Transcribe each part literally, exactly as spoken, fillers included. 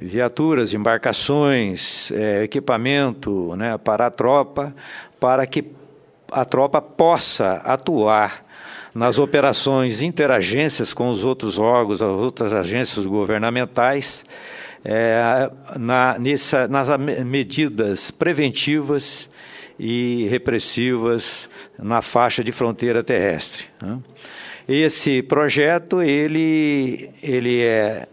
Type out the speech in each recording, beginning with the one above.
viaturas, embarcações, é, equipamento, né, para a tropa, para que a tropa possa atuar nas operações interagências com os outros órgãos, as outras agências governamentais, é, na, nessa, nas medidas preventivas e repressivas na faixa de fronteira terrestre. Né? Esse projeto, ele, ele, é,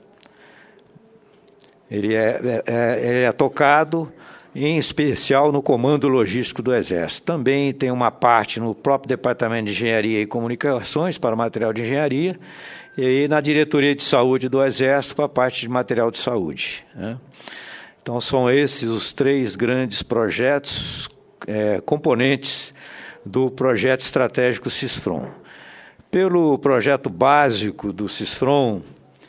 ele, é, é, ele é tocado em especial no Comando Logístico do Exército. Também tem uma parte no próprio Departamento de Engenharia e Comunicações para material de engenharia e na Diretoria de Saúde do Exército para a parte de material de saúde. Né? Então, são esses os três grandes projetos, é, componentes do projeto estratégico CISFRON. Pelo projeto básico do CISFRON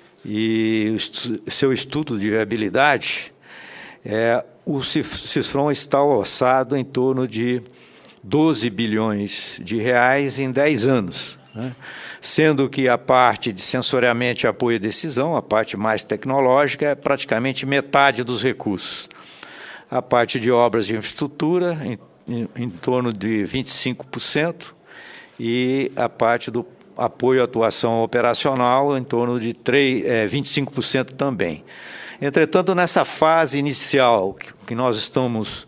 e o seu estudo de viabilidade, é, o CISFRON está orçado em torno de doze bilhões de reais em dez anos, né? Sendo que a parte de sensoriamento e apoio à decisão, a parte mais tecnológica, é praticamente metade dos recursos. A parte de obras de infraestrutura, em, em, em torno de vinte e cinco por cento, e a parte do apoio à atuação operacional, em torno de três, é, vinte e cinco por cento também. Entretanto, nessa fase inicial que nós estamos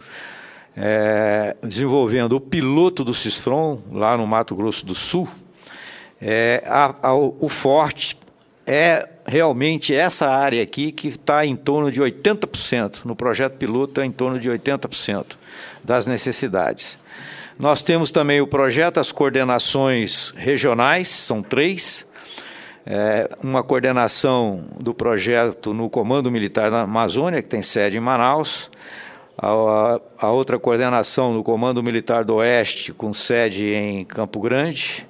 é, desenvolvendo o piloto do CISFRON, lá no Mato Grosso do Sul, é, a, a, o forte é realmente essa área aqui que está em torno de oitenta por cento, no projeto piloto é em torno de oitenta por cento das necessidades. Nós temos também o projeto, as coordenações regionais, são três, É, uma coordenação do projeto no Comando Militar da Amazônia, que tem sede em Manaus, a, a outra coordenação no Comando Militar do Oeste, com sede em Campo Grande,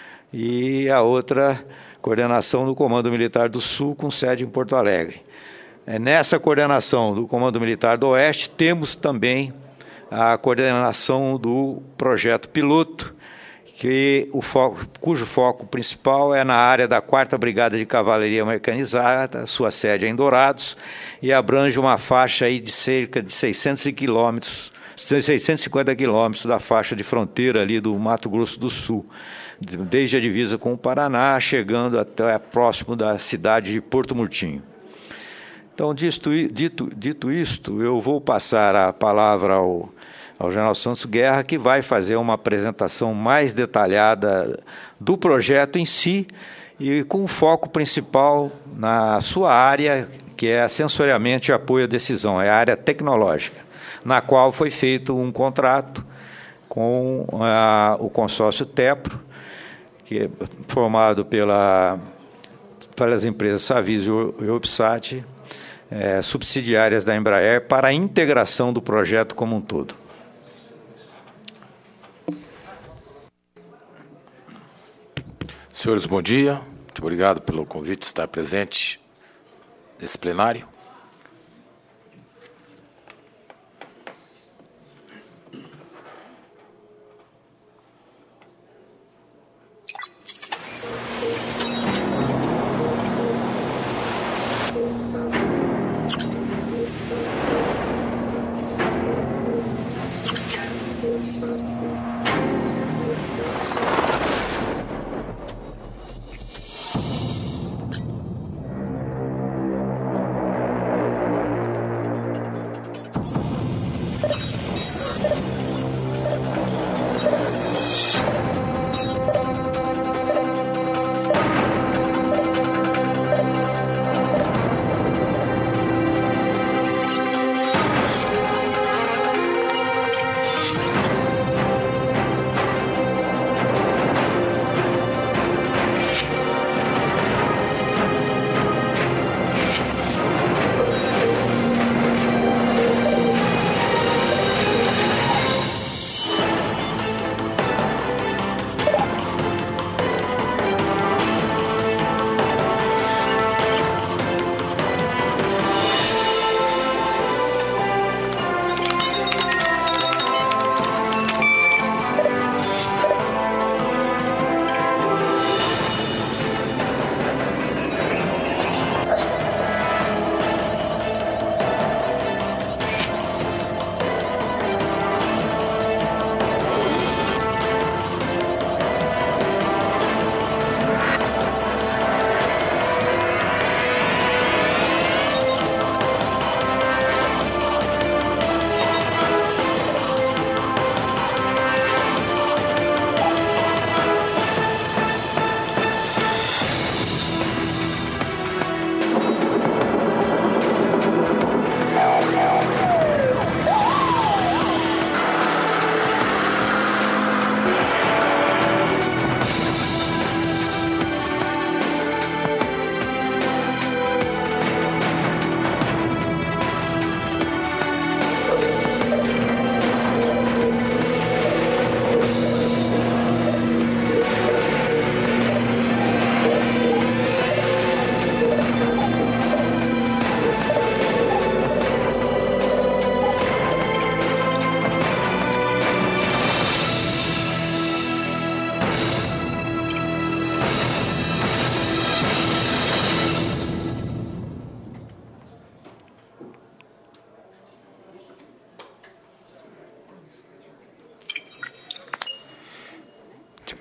e a outra coordenação do Comando Militar do Sul, com sede em Porto Alegre. É, nessa coordenação do Comando Militar do Oeste, temos também a coordenação do projeto piloto, que o foco, cujo foco principal é na área da quarta Brigada de Cavalaria Mecanizada, sua sede é em Dourados, e abrange uma faixa aí de cerca de seiscentos quilômetros, seiscentos e cinquenta quilômetros da faixa de fronteira ali do Mato Grosso do Sul, desde a divisa com o Paraná, chegando até próximo da cidade de Porto Murtinho. Então, dito, dito, dito isto, eu vou passar a palavra ao ao General Santos Guerra, que vai fazer uma apresentação mais detalhada do projeto em si e com o foco principal na sua área, que é sensoriamento e apoio à decisão, é a área tecnológica, na qual foi feito um contrato com a, o consórcio TEPRO, que é formado pela, pelas empresas Savis e UPSAT, é, subsidiárias da Embraer, para a integração do projeto como um todo. Senhores, bom dia. Muito obrigado pelo convite de estar presente nesse plenário.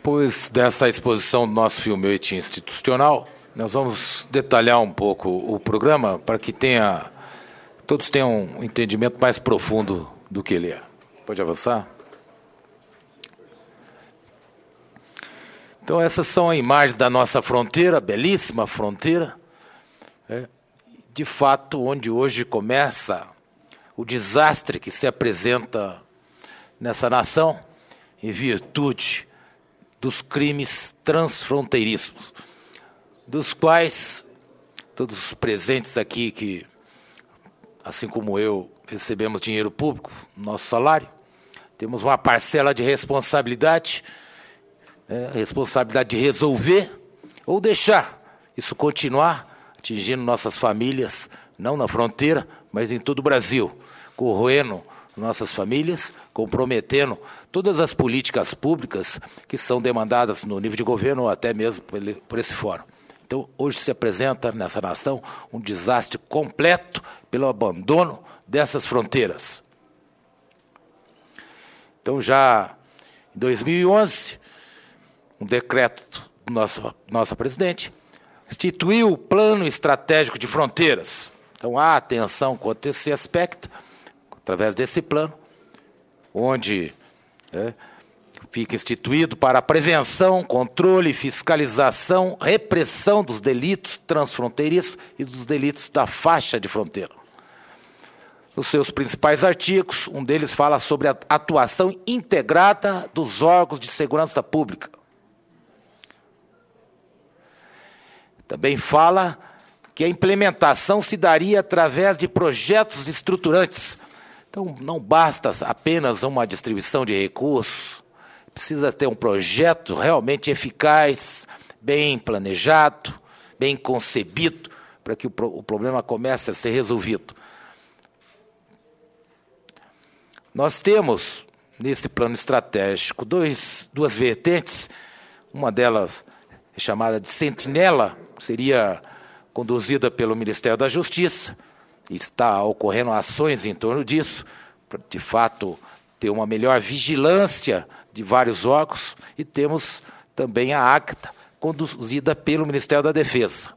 Depois dessa exposição do nosso filmete institucional, nós vamos detalhar um pouco o programa para que tenha, todos tenham um entendimento mais profundo do que ele é. Pode avançar? Então, essas são as imagens da nossa fronteira, belíssima fronteira, né? De fato, onde hoje começa o desastre que se apresenta nessa nação em virtude dos crimes transfronteiriços, dos quais todos os presentes aqui, que, assim como eu, recebemos dinheiro público, nosso salário, temos uma parcela de responsabilidade, né, responsabilidade de resolver ou deixar isso continuar atingindo nossas famílias, não na fronteira, mas em todo o Brasil, corroendo nossas famílias, comprometendo todas as políticas públicas que são demandadas no nível de governo ou até mesmo por esse fórum. Então, hoje se apresenta nessa nação um desastre completo pelo abandono dessas fronteiras. Então, já em dois mil e onze, um decreto do nosso nossa presidente instituiu o Plano Estratégico de Fronteiras. Então, há atenção quanto a esse aspecto, através desse plano, onde né, fica instituído para a prevenção, controle, fiscalização, repressão dos delitos transfronteiriços e dos delitos da faixa de fronteira. Nos seus principais artigos, um deles fala sobre a atuação integrada dos órgãos de segurança pública. Também fala que a implementação se daria através de projetos estruturantes. Então, não basta apenas uma distribuição de recursos, precisa ter um projeto realmente eficaz, bem planejado, bem concebido, para que o, pro, o problema comece a ser resolvido. Nós temos, nesse plano estratégico, dois, duas vertentes, uma delas é chamada de Sentinela, que seria conduzida pelo Ministério da Justiça, e está ocorrendo ações em torno disso, para, de fato, ter uma melhor vigilância de vários órgãos, e temos também a ACTA, conduzida pelo Ministério da Defesa.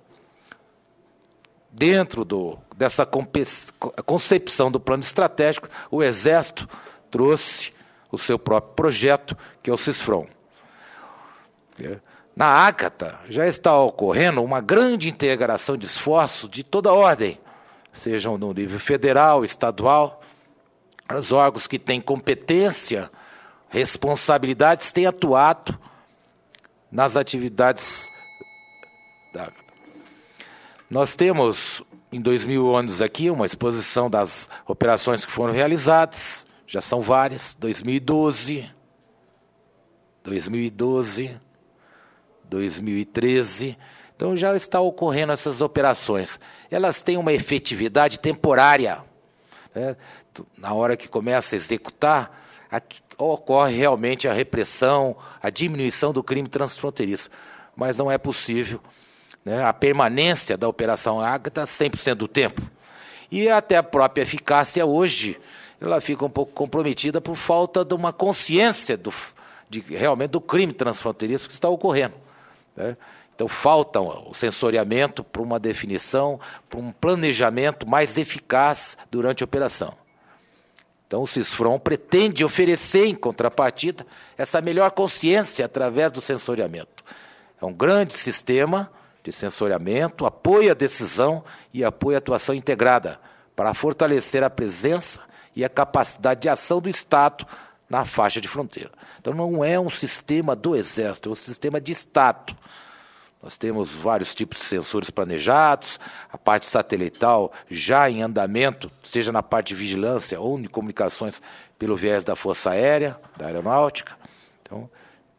Dentro do, dessa concepção do plano estratégico, o Exército trouxe o seu próprio projeto, que é o CISFRON. Na ACTA já está ocorrendo uma grande integração de esforços de toda ordem, sejam no nível federal, estadual. Os órgãos que têm competência, responsabilidades, têm atuado nas atividades da ACTA. Nós temos, em dois mil e onze aqui, uma exposição das operações que foram realizadas, já são várias, dois mil e doze, dois mil e doze, dois mil e treze, então já está ocorrendo essas operações. Elas têm uma efetividade temporária, né? Na hora que começa a executar, aqui ocorre realmente a repressão, a diminuição do crime transfronteiriço, mas não é possível, né, a permanência da Operação ACTA cem por cento do tempo. E até a própria eficácia hoje, ela fica um pouco comprometida por falta de uma consciência do, de, realmente do crime transfronteiriço que está ocorrendo. Né? Então, falta o sensoriamento para uma definição, para um planejamento mais eficaz durante a operação. Então, o CISFRON pretende oferecer, em contrapartida, essa melhor consciência através do sensoriamento. É um grande sistema de sensoriamento, apoio à decisão e apoio à atuação integrada, para fortalecer a presença e a capacidade de ação do Estado na faixa de fronteira. Então, não é um sistema do Exército, é um sistema de Estado. Nós temos vários tipos de sensores planejados, a parte satelital já em andamento, seja na parte de vigilância ou de comunicações pelo viés da Força Aérea, da Aeronáutica. Então,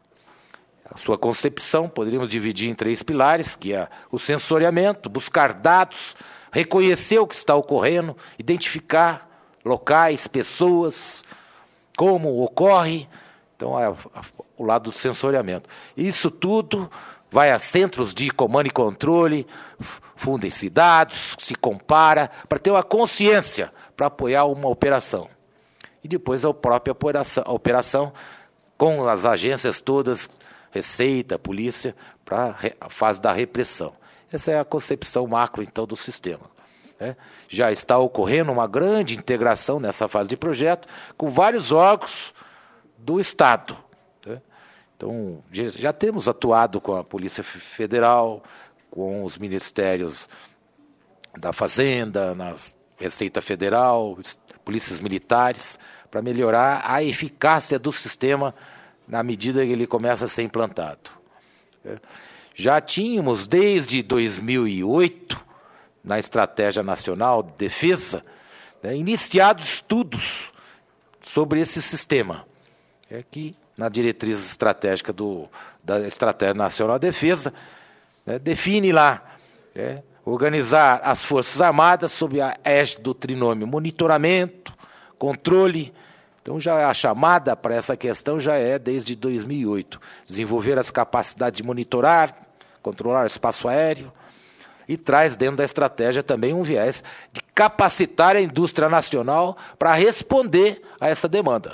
a sua concepção poderíamos dividir em três pilares, que é o sensoriamento, buscar dados, reconhecer o que está ocorrendo, identificar locais, pessoas, como ocorre. Então, é o lado do sensoriamento. Isso tudo vai a centros de comando e controle, fundem-se dados, se compara, para ter uma consciência para apoiar uma operação. E depois a própria operação, a operação com as agências todas Receita, Polícia, para a fase da repressão. Essa é a concepção macro, então, do sistema. Né? Já está ocorrendo uma grande integração nessa fase de projeto com vários órgãos do Estado. Né? Então, já temos atuado com a Polícia Federal, com os ministérios da Fazenda, na Receita Federal, polícias militares, para melhorar a eficácia do sistema na medida que ele começa a ser implantado. Já tínhamos, desde dois mil e oito, na Estratégia Nacional de Defesa, né, iniciado estudos sobre esse sistema, é, que, na diretriz estratégica do, da Estratégia Nacional de Defesa, né, define lá, é, organizar as Forças Armadas sob a égide do trinômio monitoramento, controle. Então, já a chamada para essa questão já é desde dois mil e oito. Desenvolver as capacidades de monitorar, controlar o espaço aéreo, e traz dentro da estratégia também um viés de capacitar a indústria nacional para responder a essa demanda.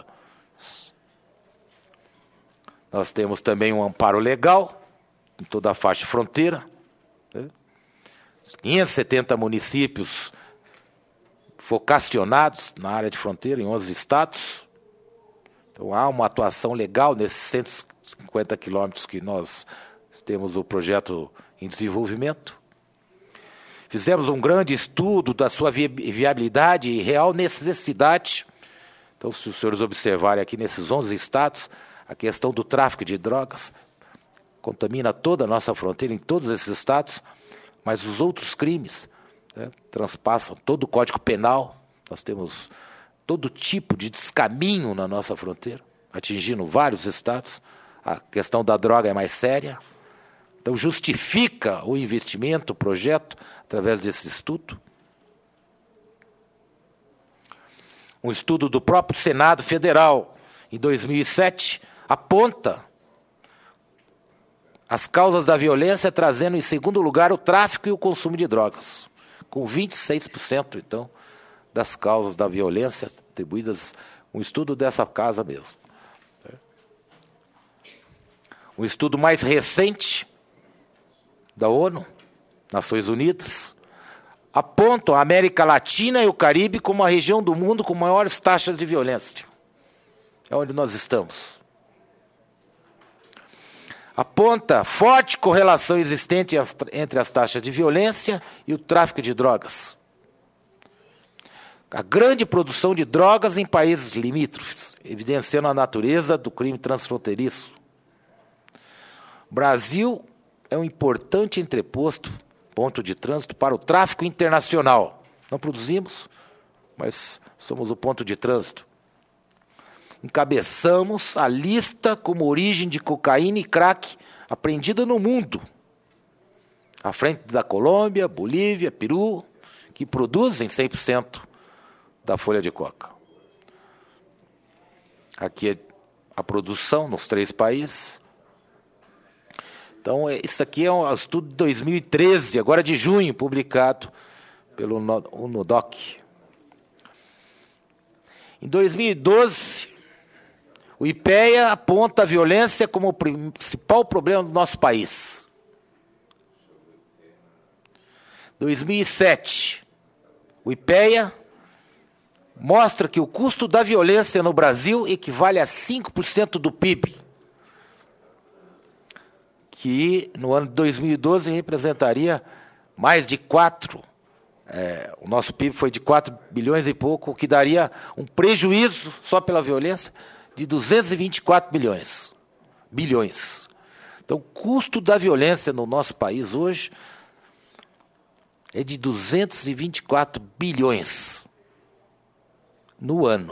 Nós temos também um amparo legal em toda a faixa de fronteira, né? quinhentos e setenta municípios vocacionados na área de fronteira, em onze estados. Então, há uma atuação legal nesses cento e cinquenta quilômetros que nós temos o projeto em desenvolvimento. Fizemos um grande estudo da sua viabilidade e real necessidade. Então, se os senhores observarem aqui nesses onze estados, a questão do tráfico de drogas contamina toda a nossa fronteira em todos esses estados, mas os outros crimes, né, transpassam todo o Código Penal. Nós temos todo tipo de descaminho na nossa fronteira, atingindo vários estados. A questão da droga é mais séria. Então, justifica o investimento, o projeto, através desse estudo. Um estudo do próprio Senado Federal, em dois mil e sete, aponta as causas da violência, trazendo em segundo lugar o tráfico e o consumo de drogas, com vinte e seis por cento, então, das causas da violência atribuídas, um estudo dessa casa mesmo. Um estudo mais recente da ONU, Nações Unidas, apontam a América Latina e o Caribe como a região do mundo com maiores taxas de violência. É onde nós estamos. Aponta forte correlação existente entre as taxas de violência e o tráfico de drogas. A grande produção de drogas em países limítrofes, evidenciando a natureza do crime transfronteiriço. O Brasil é um importante entreposto, ponto de trânsito para o tráfico internacional. Não produzimos, mas somos o ponto de trânsito. Encabeçamos a lista como origem de cocaína e crack apreendida no mundo, à frente da Colômbia, Bolívia, Peru, que produzem cem por cento da folha de coca. Aqui é a produção nos três países. Então, isso aqui é um estudo de dois mil e treze, agora de junho, publicado pelo UNODOC. Em dois mil e doze, o IPEA aponta a violência como o principal problema do nosso país. dois mil e sete, o IPEA mostra que o custo da violência no Brasil equivale a cinco por cento do P I B, que no ano de dois mil e doze representaria mais de quatro, é, o nosso P I B foi de quatro bilhões e pouco, o que daria um prejuízo só pela violência de duzentos e vinte e quatro bilhões. bilhões. Então, o custo da violência no nosso país hoje é de duzentos e vinte e quatro bilhões no ano.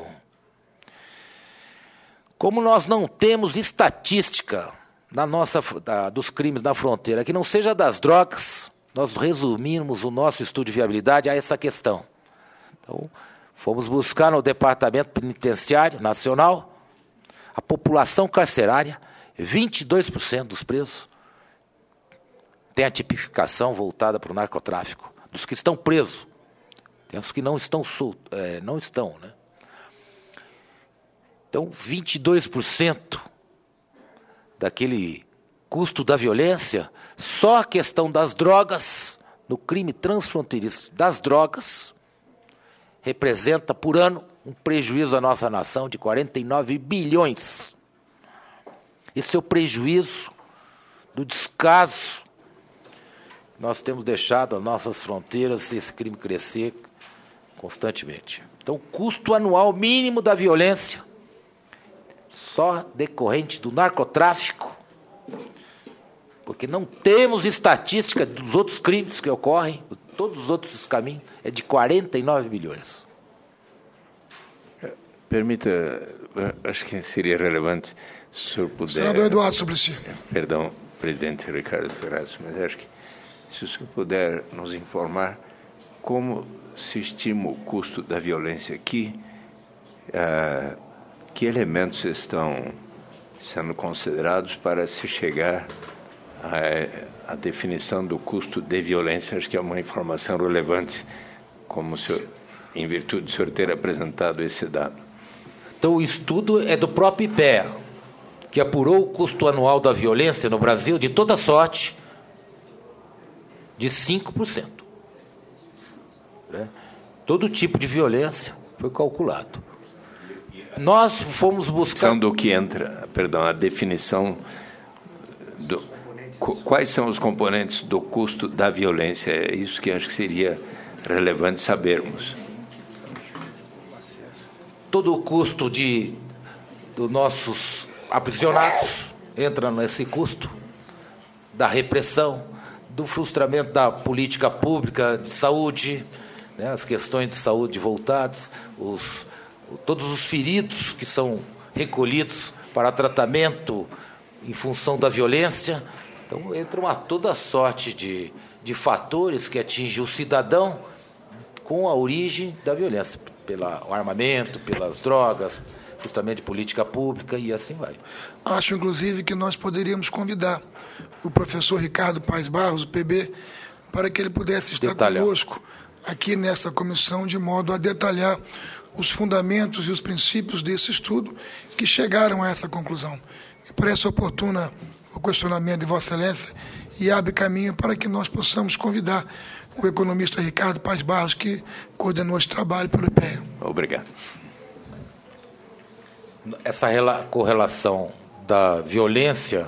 Como nós não temos estatística na nossa, da, dos crimes na fronteira, que não seja das drogas, nós resumimos o nosso estudo de viabilidade a essa questão. Então, fomos buscar no Departamento Penitenciário Nacional a população carcerária, vinte e dois por cento dos presos tem a tipificação voltada para o narcotráfico. Dos que estão presos, tem os que não estão soltos, é, não estão, né? Então, vinte e dois por cento daquele custo da violência, só a questão das drogas, no crime transfronteiriço das drogas, representa por ano um prejuízo à nossa nação de quarenta e nove bilhões. Esse é o prejuízo do descaso. Nós temos deixado as nossas fronteiras, esse crime crescer constantemente. Então, o custo anual mínimo da violência, só decorrente do narcotráfico, porque não temos estatística dos outros crimes que ocorrem, todos os outros caminhos, é de quarenta e nove bilhões. Permita, acho que seria relevante se o senhor puder... Senador Eduardo Suplicy. Perdão, presidente Ricardo Ferraz, mas acho que se o senhor puder nos informar como se estima o custo da violência aqui, uh, que elementos estão sendo considerados para se chegar à, à definição do custo de violência. Acho que é uma informação relevante, como o senhor, em virtude do senhor ter apresentado esse dado. Então, o estudo é do próprio I P E A, que apurou o custo anual da violência no Brasil, de toda sorte, de cinco por cento. Né? Todo tipo de violência foi calculado. Nós fomos buscar... Do que entra, perdão, a definição do... Quais são os componentes do custo da violência? É isso que acho que seria relevante sabermos. Todo o custo de, dos nossos aprisionados entra nesse custo da repressão, do frustramento da política pública de saúde, né, as questões de saúde voltadas, os, todos os feridos que são recolhidos para tratamento em função da violência. Então, entra uma, toda sorte de, de fatores que atingem o cidadão com a origem da violência, pelo armamento, pelas drogas, justamente de política pública e assim vai. Acho, inclusive, que nós poderíamos convidar o professor Ricardo Paes Barros, o P B, para que ele pudesse estar detalhar conosco aqui nessa comissão, de modo a detalhar os fundamentos e os princípios desse estudo que chegaram a essa conclusão. Me parece oportuna o questionamento de Vossa Excelência e abre caminho para que nós possamos convidar o economista Ricardo Paes Barros, que coordenou esse trabalho pelo I P E A. Obrigado. Essa correlação da violência,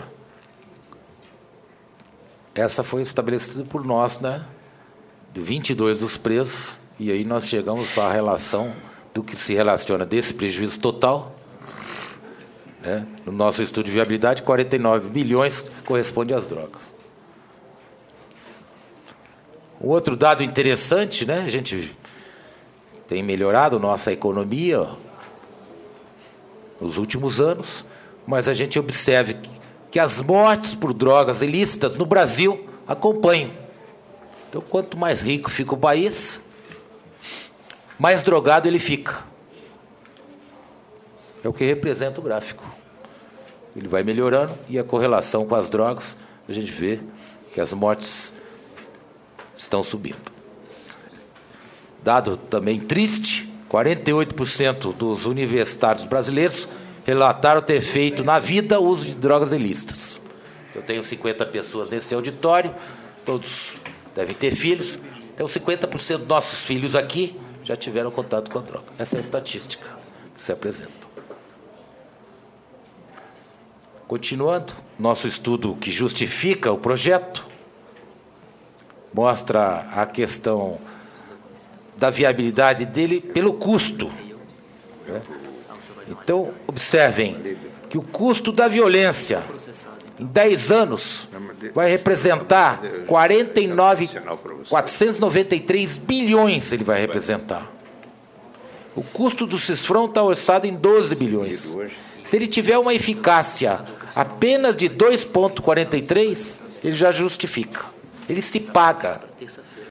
essa foi estabelecida por nós, né? De vinte e dois dos presos, e aí nós chegamos à relação do que se relaciona desse prejuízo total, né? No nosso estudo de viabilidade, quarenta e nove bilhões corresponde às drogas. Um outro dado interessante, né? A gente tem melhorado nossa economia nos últimos anos, mas a gente observa que as mortes por drogas ilícitas no Brasil acompanham. Então, quanto mais rico fica o país, mais drogado ele fica. É o que representa o gráfico. Ele vai melhorando e a correlação com as drogas, a gente vê que as mortes estão subindo. Dado também triste, quarenta e oito por cento dos universitários brasileiros relataram ter feito na vida uso de drogas ilícitas. Eu tenho cinquenta pessoas nesse auditório, todos devem ter filhos, então cinquenta por cento dos nossos filhos aqui já tiveram contato com a droga. Essa é a estatística que se apresenta. Continuando, nosso estudo que justifica o projeto mostra a questão da viabilidade dele pelo custo. Né? Então, observem que o custo da violência em dez anos vai representar quarenta e nove, quatrocentos e noventa e três bilhões, ele vai representar. O custo do Cisfron está orçado em doze bilhões. Se ele tiver uma eficácia apenas de dois vírgula quarenta e três, ele já justifica. Ele se paga.